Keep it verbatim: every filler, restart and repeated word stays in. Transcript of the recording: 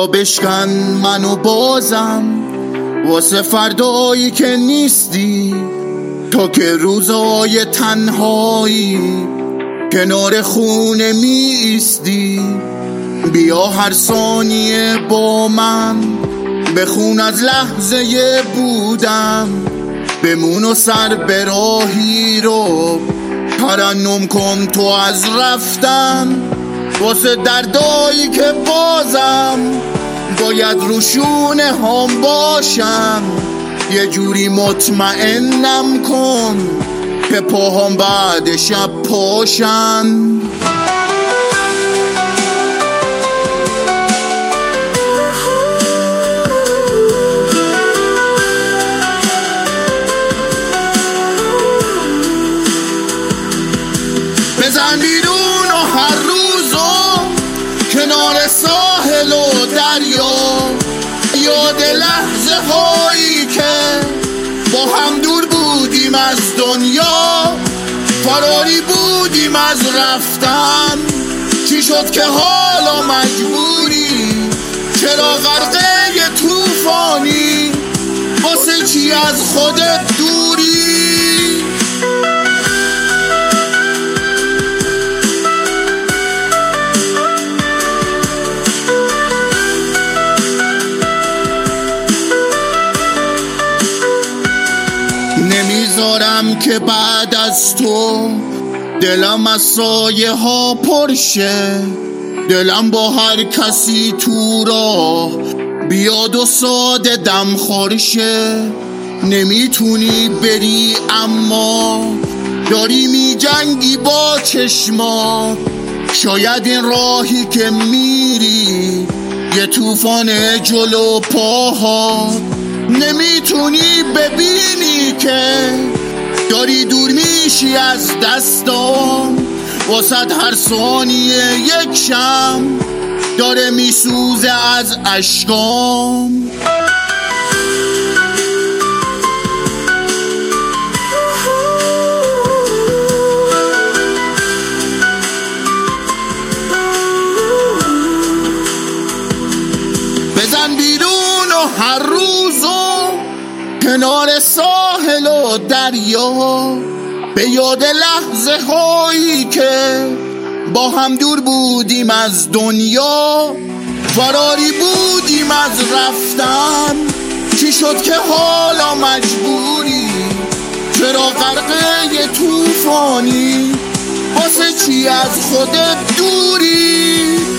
بیا بشکن منو بازم واسه فردایی که نیستی، تا که روزای تنهایی کنار خونه می ایستی. بیا هر ثانیه با من بخون از لحظه بودم، بمون و سر به راهی رو ترنم کن تو از رفتن، واسه دردایی که بازم باید روشونه هم باشم. یه جوری مطمئنم کن که پاهم بعد شب پاشن. بزن بیرون و هر روزو کنار ساحل و دریا، یاد لحظه هایی که با هم دور بودیم از دنیا، فراری بودیم از رفتن. چی شد که حالا مجبوری؟ چرا غرقه طوفانی؟ واسه چی از خودت دوری؟ نمیذارم که بعد از تو دلم از سایه ها پرشه، دلم با هر کسی تو راه بیاد و ساده دم خورشه. نمیتونی بری اما داری می جنگی با چشما، شاید این راهی که میری یه طوفان جلو پاها. نمیتونی ببینی که داری دور میشی از دستام، واسد هر ثانیه یک شم داره میسوزه از اشکام. بزن بیرون و هر روزو کنار ساحل و دریا، به یاد لحظه هایی که با هم دور بودیم از دنیا، فراری بودیم از رفتن. چی شد که حالا مجبوری؟ چرا غرقه طوفانی؟ واسه چی از خودت دوری؟